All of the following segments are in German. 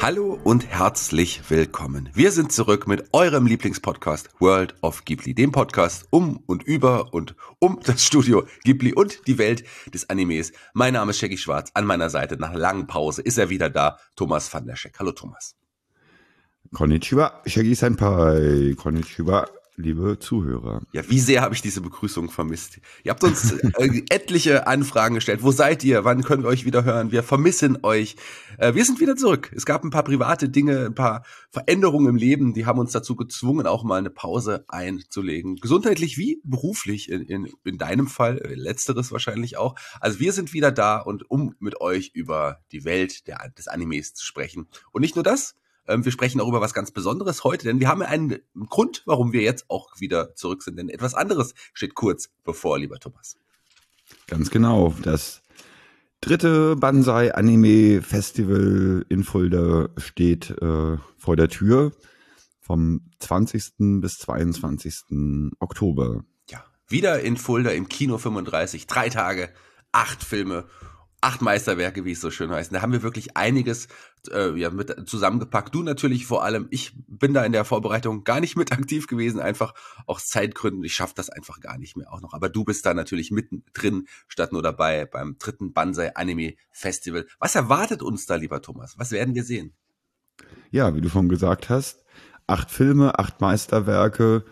Hallo und herzlich willkommen. Wir sind zurück mit eurem Lieblingspodcast World of Ghibli, dem Podcast um und über und um das Studio Ghibli und die Welt des Animes. Mein Name ist Shaggy Schwarz. An meiner Seite nach langen Pause ist er wieder da, Thomas van der Scheck. Hallo Thomas. Konnichiwa, Shaggy-senpai. Konnichiwa, liebe Zuhörer. Ja, wie sehr habe ich diese Begrüßung vermisst. Ihr habt uns etliche Anfragen gestellt. Wo seid ihr? Wann können wir euch wieder hören? Wir vermissen euch. Wir sind wieder zurück. Es gab ein paar private Dinge, ein paar Veränderungen im Leben, die haben uns dazu gezwungen, auch mal eine Pause einzulegen. Gesundheitlich wie beruflich, in deinem Fall, letzteres wahrscheinlich auch. Also wir sind wieder da und um mit euch über die Welt des Animes zu sprechen. Und nicht nur das, wir sprechen auch über was ganz Besonderes heute, denn wir haben einen Grund, warum wir jetzt auch wieder zurück sind. Denn etwas anderes steht kurz bevor, lieber Thomas. Ganz genau. Das dritte Banzai Anime Festival in Fulda steht vor der Tür vom 20. bis 22. Oktober. Ja, wieder in Fulda im Kino 35, 3 Tage, 8 Filme. 8 Meisterwerke, wie es so schön heißt. Da haben wir wirklich einiges mit zusammengepackt. Du natürlich vor allem. Ich bin da in der Vorbereitung gar nicht mit aktiv gewesen, einfach aus Zeitgründen. Ich schaffe das einfach gar nicht mehr auch noch. Aber du bist da natürlich mittendrin, statt nur dabei beim dritten Banzai Anime Festival. Was erwartet uns da, lieber Thomas? Was werden wir sehen? Ja, wie du schon gesagt hast, 8 Filme, 8 Meisterwerke.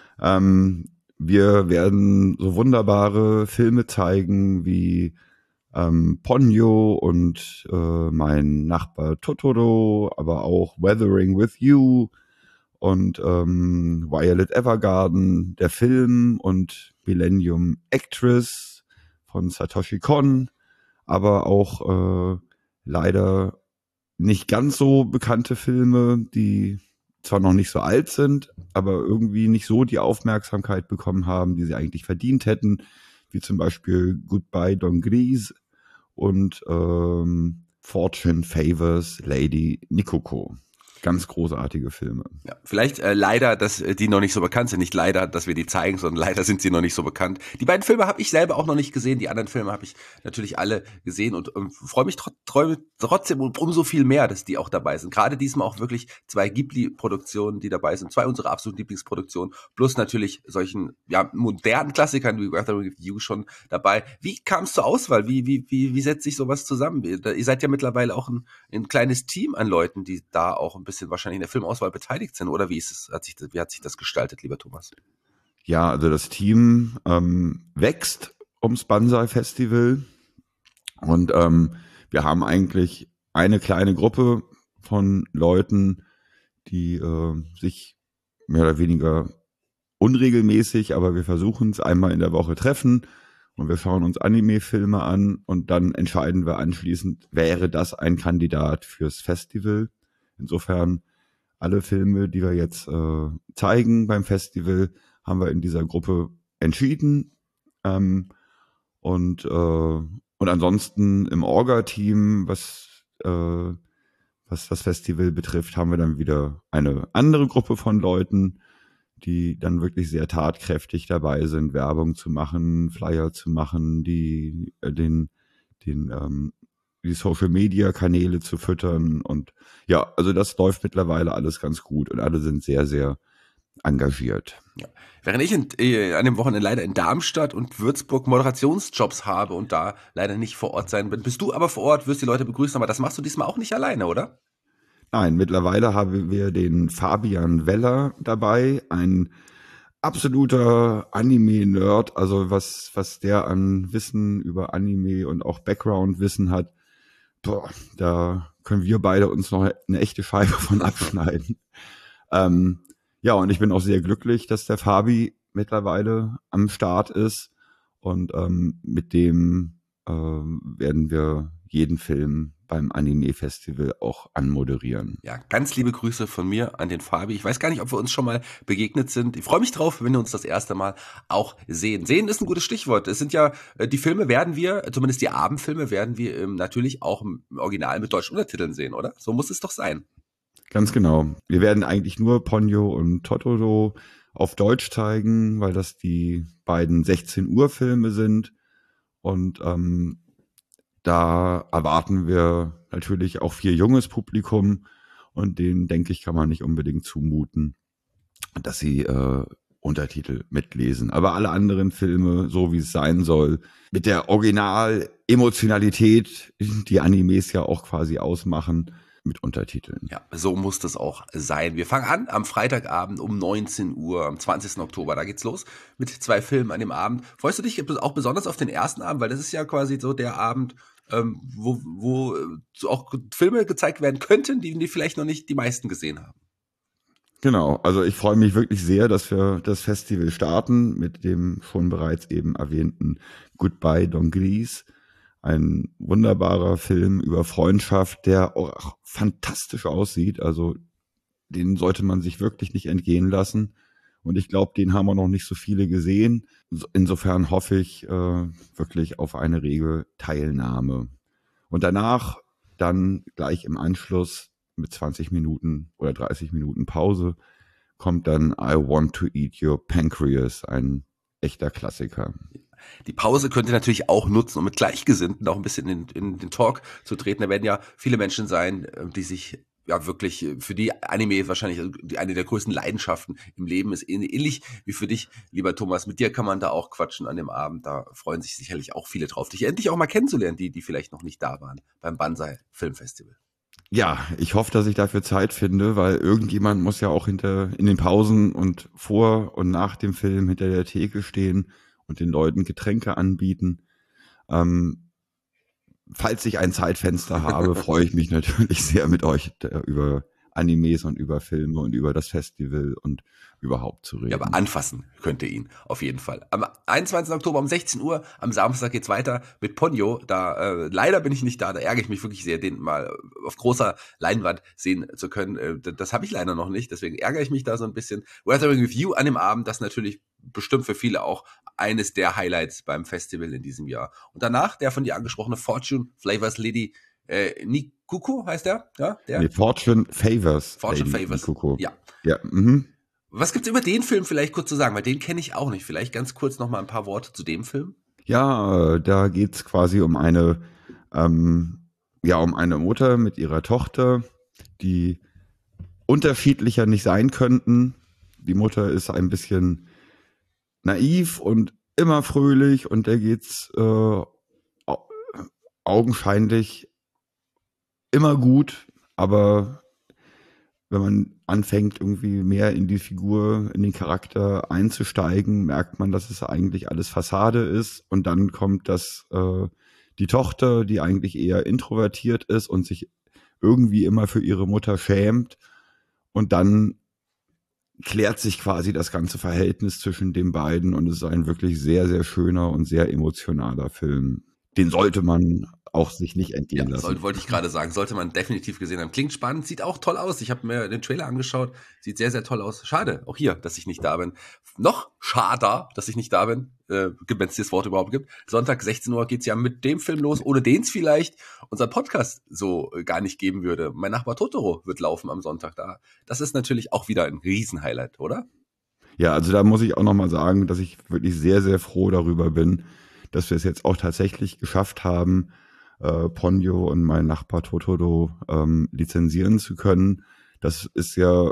Wir werden so wunderbare Filme zeigen wie Ponyo und mein Nachbar Totoro, aber auch Weathering with You und Violet Evergarden, der Film und Millennium Actress von Satoshi Kon, aber auch leider nicht ganz so bekannte Filme, die zwar noch nicht so alt sind, aber irgendwie nicht so die Aufmerksamkeit bekommen haben, die sie eigentlich verdient hätten, wie zum Beispiel Goodbye Don Gris und Fortune Favors Lady Nikoko. Ganz großartige Filme. Ja, vielleicht leider, dass die noch nicht so bekannt sind. Nicht leider, dass wir die zeigen, sondern leider sind sie noch nicht so bekannt. Die beiden Filme habe ich selber auch noch nicht gesehen. Die anderen Filme habe ich natürlich alle gesehen und freue mich trotzdem umso viel mehr, dass die auch dabei sind. Gerade diesmal auch wirklich 2 Ghibli-Produktionen, die dabei sind. 2 unserer absoluten Lieblingsproduktionen. Plus natürlich solchen modernen Klassikern wie Weathering with You schon dabei. Wie kam es zur Auswahl? Wie setzt sich sowas zusammen? Ihr seid ja mittlerweile auch ein kleines Team an Leuten, die da auch ein bisschen wahrscheinlich in der Filmauswahl beteiligt sind, oder wie hat sich das gestaltet, lieber Thomas? Ja, also das Team wächst ums Banzai Festival und wir haben eigentlich eine kleine Gruppe von Leuten, die sich mehr oder weniger unregelmäßig, aber wir versuchen es einmal in der Woche treffen und wir schauen uns Anime-Filme an und dann entscheiden wir anschließend, wäre das ein Kandidat fürs Festival. Insofern, alle Filme, die wir jetzt zeigen beim Festival, haben wir in dieser Gruppe entschieden. Und ansonsten im Orga-Team, was das Festival betrifft, haben wir dann wieder eine andere Gruppe von Leuten, die dann wirklich sehr tatkräftig dabei sind, Werbung zu machen, Flyer zu machen, die Social-Media-Kanäle zu füttern. Und ja, also das läuft mittlerweile alles ganz gut und alle sind sehr, sehr engagiert. Ja. Während ich an dem Wochenende leider in Darmstadt und Würzburg Moderationsjobs habe und da leider nicht vor Ort sein bin, bist du aber vor Ort, wirst die Leute begrüßen, aber das machst du diesmal auch nicht alleine, oder? Nein, mittlerweile haben wir den Fabian Weller dabei, ein absoluter Anime-Nerd, also was der an Wissen über Anime und auch Background-Wissen hat, da können wir beide uns noch eine echte Scheibe von abschneiden. Ja, und ich bin auch sehr glücklich, dass der Fabi mittlerweile am Start ist und mit dem werden wir jeden Film beim Anime-Festival auch anmoderieren. Ja, ganz liebe Grüße von mir an den Fabi. Ich weiß gar nicht, ob wir uns schon mal begegnet sind. Ich freue mich drauf, wenn wir uns das erste Mal auch sehen. Sehen ist ein gutes Stichwort. Es sind ja, die Filme werden wir, zumindest die Abendfilme, werden wir natürlich auch im Original mit deutschen Untertiteln sehen, oder? So muss es doch sein. Ganz genau. Wir werden eigentlich nur Ponyo und Totoro auf Deutsch zeigen, weil das die beiden 16 Uhr Filme sind. Und da erwarten wir natürlich auch viel junges Publikum. Und denen, denke ich, kann man nicht unbedingt zumuten, dass sie Untertitel mitlesen. Aber alle anderen Filme, so wie es sein soll, mit der Original-Emotionalität, die Animes ja auch quasi ausmachen, mit Untertiteln. Ja, so muss das auch sein. Wir fangen an am Freitagabend um 19 Uhr, am 20. Oktober. Da geht's los mit 2 Filmen an dem Abend. Freust du dich auch besonders auf den ersten Abend? Weil das ist ja quasi so der Abend, wo so auch Filme gezeigt werden könnten, die vielleicht noch nicht die meisten gesehen haben. Genau, also ich freue mich wirklich sehr, dass wir das Festival starten mit dem schon bereits eben erwähnten Goodbye Don Gris. Ein wunderbarer Film über Freundschaft, der auch fantastisch aussieht. Also den sollte man sich wirklich nicht entgehen lassen. Und ich glaube, den haben wir noch nicht so viele gesehen. Insofern hoffe ich wirklich auf eine rege Teilnahme. Und danach dann gleich im Anschluss mit 20 Minuten oder 30 Minuten Pause kommt dann I Want to Eat Your Pancreas, ein echter Klassiker. Die Pause könnt ihr natürlich auch nutzen, um mit Gleichgesinnten auch ein bisschen in den Talk zu treten. Da werden ja viele Menschen sein, die sich ja wirklich für die Anime wahrscheinlich eine der größten Leidenschaften im Leben ist, ähnlich wie für dich, lieber Thomas. Mit dir kann man da auch quatschen an dem Abend. Da freuen sich sicherlich auch viele drauf, dich endlich auch mal kennenzulernen, die vielleicht noch nicht da waren beim Banzai Filmfestival. Ja, ich hoffe, dass ich dafür Zeit finde, weil irgendjemand muss ja auch in den Pausen und vor und nach dem Film hinter der Theke stehen und den Leuten Getränke anbieten. Falls ich ein Zeitfenster habe, freue ich mich natürlich sehr mit euch über Animes und über Filme und über das Festival und überhaupt zu reden. Ja, aber anfassen könnt ihr ihn auf jeden Fall. Am 21. Oktober um 16 Uhr, am Samstag geht's weiter mit Ponyo. Da leider bin ich nicht da, da ärgere ich mich wirklich sehr, den mal auf großer Leinwand sehen zu können. Das habe ich leider noch nicht, deswegen ärgere ich mich da so ein bisschen. Weathering with You an dem Abend, das natürlich bestimmt für viele auch eines der Highlights beim Festival in diesem Jahr. Und danach der von dir angesprochene Fortune Flavors Lady Nikuko heißt der? Ja, der? Nee, Fortune Favors. Fortune Favors. Nikuko. Ja. Ja. Was gibt's über den Film vielleicht kurz zu sagen? Weil den kenne ich auch nicht. Vielleicht ganz kurz noch mal ein paar Worte zu dem Film. Ja, da geht's quasi um eine Mutter mit ihrer Tochter, die unterschiedlicher nicht sein könnten. Die Mutter ist ein bisschen naiv und immer fröhlich und der geht's augenscheinlich immer gut, aber wenn man anfängt, irgendwie mehr in die Figur, in den Charakter einzusteigen, merkt man, dass es eigentlich alles Fassade ist. Und dann kommt die Tochter, die eigentlich eher introvertiert ist und sich irgendwie immer für ihre Mutter schämt. Und dann klärt sich quasi das ganze Verhältnis zwischen den beiden. Und es ist ein wirklich sehr, sehr schöner und sehr emotionaler Film. Den sollte man auch sich nicht entgehen lassen. Wollte ich gerade sagen, sollte man definitiv gesehen haben. Klingt spannend, sieht auch toll aus. Ich habe mir den Trailer angeschaut, sieht sehr, sehr toll aus. Schade, auch hier, dass ich nicht da bin. Noch schader, dass ich nicht da bin, wenn es das Wort überhaupt gibt. Sonntag 16 Uhr geht's ja mit dem Film los, ohne den es vielleicht unseren Podcast so gar nicht geben würde. Mein Nachbar Totoro wird laufen am Sonntag da. Das ist natürlich auch wieder ein Riesenhighlight, oder? Ja, also da muss ich auch nochmal sagen, dass ich wirklich sehr, sehr froh darüber bin, dass wir es jetzt auch tatsächlich geschafft haben, Ponyo und mein Nachbar Totoro lizenzieren zu können. Das ist ja,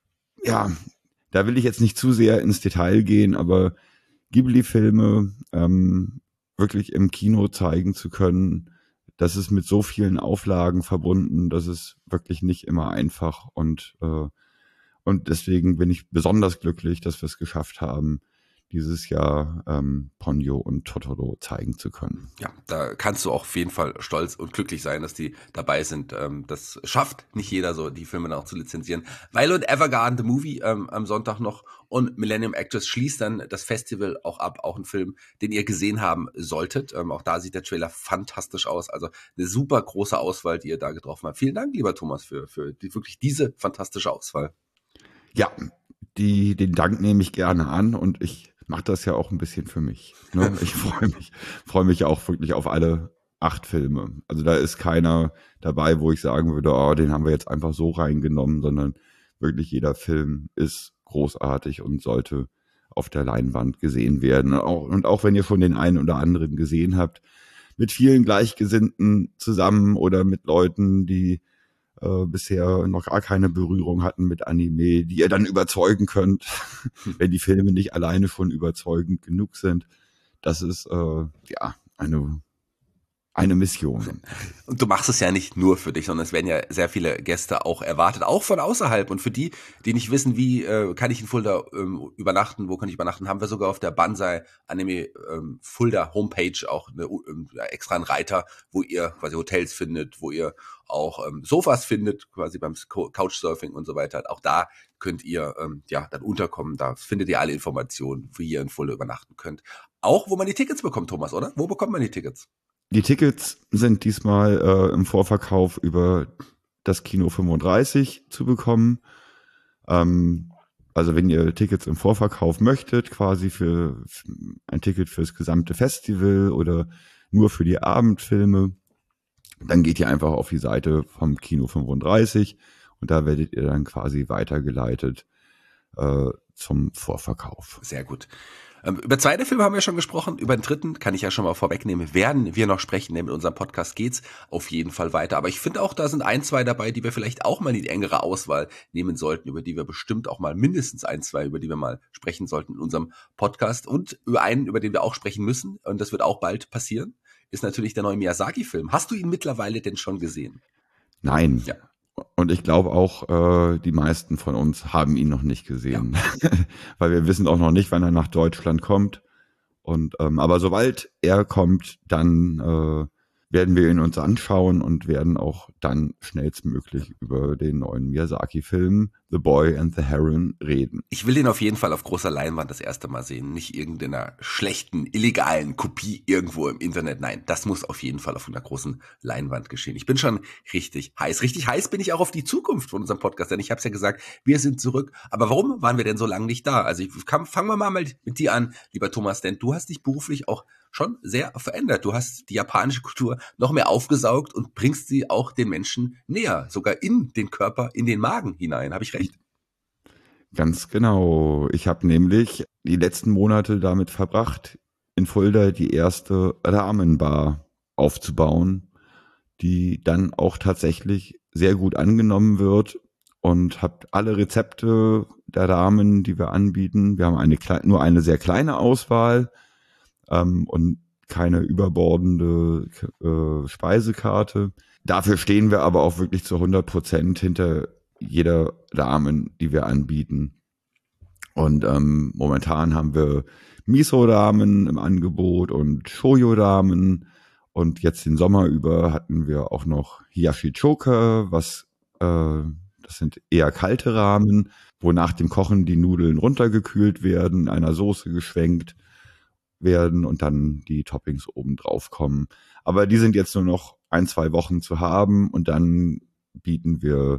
da will ich jetzt nicht zu sehr ins Detail gehen, aber Ghibli-Filme wirklich im Kino zeigen zu können, das ist mit so vielen Auflagen verbunden, das ist wirklich nicht immer einfach und deswegen bin ich besonders glücklich, dass wir es geschafft haben, dieses Jahr Ponyo und Totoro zeigen zu können. Ja, da kannst du auch auf jeden Fall stolz und glücklich sein, dass die dabei sind. Das schafft nicht jeder so, die Filme dann auch zu lizenzieren. Violet Evergarden, The Movie am Sonntag noch und Millennium Actress schließt dann das Festival auch ab. Auch ein Film, den ihr gesehen haben solltet. Auch da sieht der Trailer fantastisch aus. Also eine super große Auswahl, die ihr da getroffen habt. Vielen Dank, lieber Thomas, für wirklich diese fantastische Auswahl. Ja, den Dank nehme ich gerne an und ich mache das ja auch ein bisschen für mich. Ne? Ich freue mich auch wirklich auf alle 8 Filme. Also da ist keiner dabei, wo ich sagen würde, oh, den haben wir jetzt einfach so reingenommen, sondern wirklich jeder Film ist großartig und sollte auf der Leinwand gesehen werden. Und auch wenn ihr schon den einen oder anderen gesehen habt, mit vielen Gleichgesinnten zusammen oder mit Leuten, die bisher noch gar keine Berührung hatten mit Anime, die ihr dann überzeugen könnt, wenn die Filme nicht alleine schon überzeugend genug sind. Das ist eine Mission. Und du machst es ja nicht nur für dich, sondern es werden ja sehr viele Gäste auch erwartet, auch von außerhalb. Und für die, die nicht wissen, wie kann ich in Fulda übernachten, wo kann ich übernachten, haben wir sogar auf der Banzai Anime Fulda Homepage auch extra einen Reiter, wo ihr quasi Hotels findet, wo ihr auch Sofas findet, quasi beim Couchsurfing und so weiter. Auch da könnt ihr dann unterkommen. Da findet ihr alle Informationen, wie ihr in Fulda übernachten könnt. Auch, wo man die Tickets bekommt, Thomas, oder? Wo bekommt man die Tickets? Die Tickets sind diesmal im Vorverkauf über das Kino 35 zu bekommen. Also wenn ihr Tickets im Vorverkauf möchtet, quasi für ein Ticket fürs gesamte Festival oder nur für die Abendfilme, dann geht ihr einfach auf die Seite vom Kino 35 und da werdet ihr dann quasi weitergeleitet zum Vorverkauf. Sehr gut. Über zweite Filme haben wir schon gesprochen, über den dritten kann ich ja schon mal vorwegnehmen, werden wir noch sprechen, denn mit unserem Podcast geht's auf jeden Fall weiter. Aber ich finde auch, da sind ein, zwei dabei, die wir vielleicht auch mal in die engere Auswahl nehmen sollten, über die wir bestimmt auch mal mindestens ein, zwei, über die wir mal sprechen sollten in unserem Podcast. Und über einen, über den wir auch sprechen müssen, und das wird auch bald passieren, ist natürlich der neue Miyazaki-Film. Hast du ihn mittlerweile denn schon gesehen? Nein. Ja. Und ich glaube auch, die meisten von uns haben ihn noch nicht gesehen, ja. Weil wir wissen auch noch nicht, wann er nach Deutschland kommt. Und aber sobald er kommt, dann werden wir ihn uns anschauen und werden auch dann schnellstmöglich über den neuen Miyazaki-Film The Boy and the Heron reden. Ich will den auf jeden Fall auf großer Leinwand das erste Mal sehen, nicht irgendeiner schlechten, illegalen Kopie irgendwo im Internet. Nein, das muss auf jeden Fall auf einer großen Leinwand geschehen. Ich bin schon richtig heiß. Richtig heiß bin ich auch auf die Zukunft von unserem Podcast, denn ich habe es ja gesagt, wir sind zurück. Aber warum waren wir denn so lange nicht da? Also fangen wir mal mit dir an, lieber Thomas, denn du hast dich beruflich auch schon sehr verändert. Du hast die japanische Kultur noch mehr aufgesaugt und bringst sie auch den Menschen näher, sogar in den Körper, in den Magen hinein. Habe ich recht? Ganz genau. Ich habe nämlich die letzten Monate damit verbracht, in Fulda die erste Ramenbar aufzubauen, die dann auch tatsächlich sehr gut angenommen wird, und habe alle Rezepte der Ramen, die wir anbieten. Wir haben nur eine sehr kleine Auswahl und keine überbordende Speisekarte. Dafür stehen wir aber auch wirklich zu 100% hinter jeder Ramen, die wir anbieten. Und momentan haben wir Miso-Ramen im Angebot und Shoyu-Ramen. Und jetzt den Sommer über hatten wir auch noch Hiyashi-Choka, das sind eher kalte Ramen, wo nach dem Kochen die Nudeln runtergekühlt werden, in einer Soße geschwenkt werden und dann die Toppings oben drauf kommen. Aber die sind jetzt nur noch 1-2 Wochen zu haben und dann bieten wir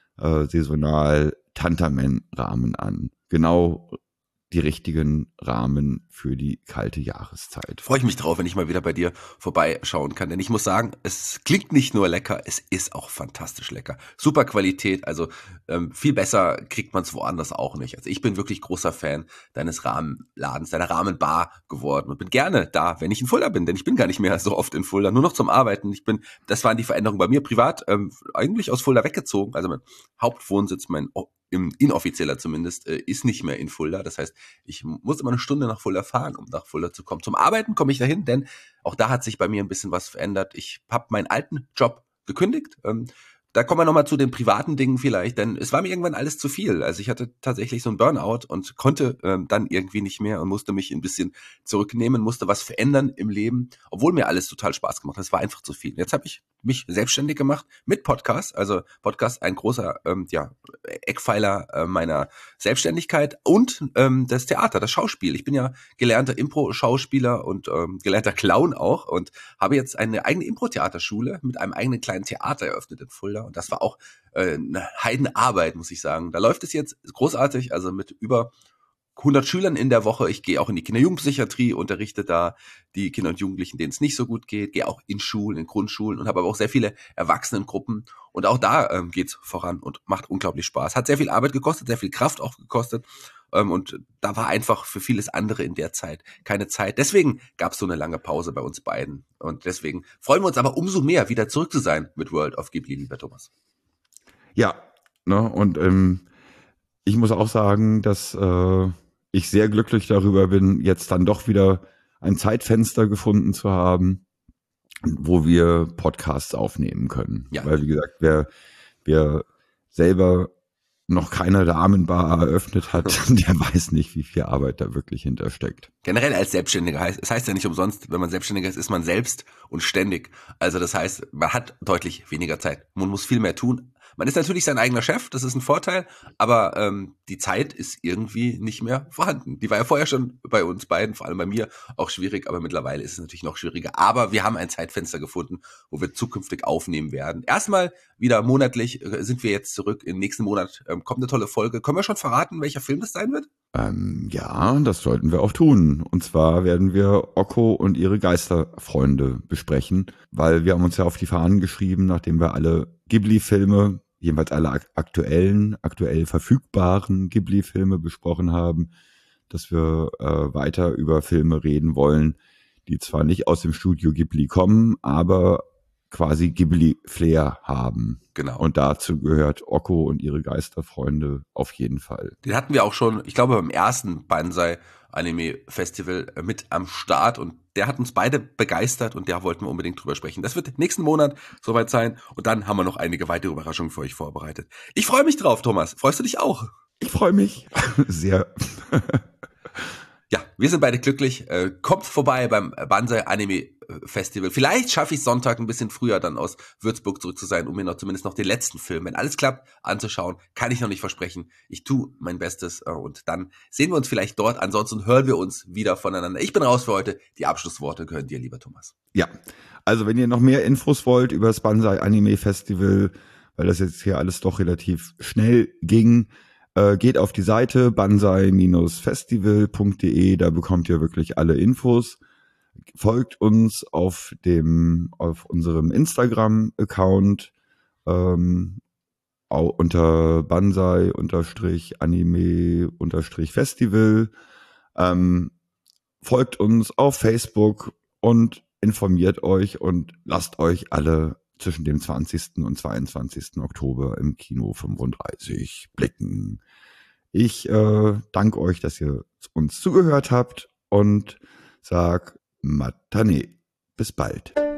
saisonal Tantamen-Ramen an. Genau die richtigen Ramen für die kalte Jahreszeit. Freue ich mich drauf, wenn ich mal wieder bei dir vorbeischauen kann. Denn ich muss sagen, es klingt nicht nur lecker, es ist auch fantastisch lecker. Super Qualität, also viel besser kriegt man es woanders auch nicht. Also ich bin wirklich großer Fan deines Rahmenladens, deiner Rahmenbar geworden und bin gerne da, wenn ich in Fulda bin. Denn ich bin gar nicht mehr so oft in Fulda, nur noch zum Arbeiten. Das waren die Veränderungen bei mir privat, eigentlich aus Fulda weggezogen. Also mein Hauptwohnsitz, inoffizieller zumindest, ist nicht mehr in Fulda. Das heißt, ich muss immer eine Stunde nach Fulda fahren, um nach Fulda zu kommen. Zum Arbeiten komme ich dahin, denn auch da hat sich bei mir ein bisschen was verändert. Ich habe meinen alten Job gekündigt. Da kommen wir nochmal zu den privaten Dingen vielleicht, denn es war mir irgendwann alles zu viel. Also ich hatte tatsächlich so einen Burnout und konnte dann irgendwie nicht mehr und musste mich ein bisschen zurücknehmen, musste was verändern im Leben, obwohl mir alles total Spaß gemacht hat. Es war einfach zu viel. Jetzt habe ich mich selbstständig gemacht mit Podcast. Also Podcast, ein großer Eckpfeiler meiner Selbstständigkeit, und das Theater, das Schauspiel. Ich bin ja gelernter Impro-Schauspieler und gelernter Clown auch und habe jetzt eine eigene Impro-Theaterschule mit einem eigenen kleinen Theater eröffnet in Fulda. Und das war auch eine Heidenarbeit, muss ich sagen. Da läuft es jetzt großartig, also mit über 100 Schülern in der Woche. Ich gehe auch in die Kinder-Jugendpsychiatrie, unterrichte da die Kinder und Jugendlichen, denen es nicht so gut geht, gehe auch in Schulen, in Grundschulen und habe aber auch sehr viele Erwachsenengruppen. Und auch da geht's voran und macht unglaublich Spaß. Hat sehr viel Arbeit gekostet, sehr viel Kraft auch gekostet. Und da war einfach für vieles andere in der Zeit keine Zeit. Deswegen gab es so eine lange Pause bei uns beiden. Und deswegen freuen wir uns aber umso mehr, wieder zurück zu sein mit World of Ghibli, lieber Thomas. Ja, ne, und ich muss auch sagen, dass ich sehr glücklich darüber bin, jetzt dann doch wieder ein Zeitfenster gefunden zu haben, wo wir Podcasts aufnehmen können. Ja, Weil, wie gesagt, wer selber noch keine Damenbar eröffnet hat, der weiß nicht, wie viel Arbeit da wirklich hintersteckt. generell als Selbstständiger es heißt ja nicht umsonst, wenn man Selbstständiger ist, ist man selbst und ständig. Also das heißt, man hat deutlich weniger Zeit. Man muss viel mehr tun. Man ist natürlich sein eigener Chef, das ist ein Vorteil, aber die Zeit ist irgendwie nicht mehr vorhanden. Die war ja vorher schon bei uns beiden, vor allem bei mir, auch schwierig, aber mittlerweile ist es natürlich noch schwieriger. Aber wir haben ein Zeitfenster gefunden, wo wir zukünftig aufnehmen werden. Erstmal wieder monatlich sind wir jetzt zurück. Im nächsten Monat kommt eine tolle Folge. Können wir schon verraten, welcher Film das sein wird? Ja, das sollten wir auch tun. Und zwar werden wir Okko und ihre Geisterfreunde besprechen, weil wir haben uns ja auf die Fahnen geschrieben, nachdem wir alle Ghibli-Filme, jedenfalls alle aktuell verfügbaren Ghibli-Filme besprochen haben, dass wir weiter über Filme reden wollen, die zwar nicht aus dem Studio Ghibli kommen, aber quasi Ghibli-Flair haben. Genau. Und dazu gehört Okko und ihre Geisterfreunde auf jeden Fall. Den hatten wir auch schon, ich glaube, beim ersten Banzai Anime Festival mit am Start und der hat uns beide begeistert und da wollten wir unbedingt drüber sprechen. Das wird nächsten Monat soweit sein und dann haben wir noch einige weitere Überraschungen für euch vorbereitet. Ich freue mich drauf, Thomas. Freust du dich auch? Ich freue mich sehr. Ja, wir sind beide glücklich. Kommt vorbei beim Banzai Anime Festival. Vielleicht schaffe ich Sonntag ein bisschen früher dann aus Würzburg zurück zu sein, um mir noch zumindest noch den letzten Film, wenn alles klappt, anzuschauen. Kann ich noch nicht versprechen. Ich tue mein Bestes und dann sehen wir uns vielleicht dort. Ansonsten hören wir uns wieder voneinander. Ich bin raus für heute. Die Abschlussworte gehören dir, lieber Thomas. Ja, also wenn ihr noch mehr Infos wollt über das Banzai Anime Festival, weil das jetzt hier alles doch relativ schnell ging, geht auf die Seite banzai-festival.de, da bekommt ihr wirklich alle Infos. Folgt uns auf unserem Instagram-Account unter Banzai-Anime-Festival. Folgt uns auf Facebook und informiert euch und lasst euch alle zwischen dem 20. und 22. Oktober im Kino 35 blicken. Ich danke euch, dass ihr uns zugehört habt und sag Matane. Bis bald.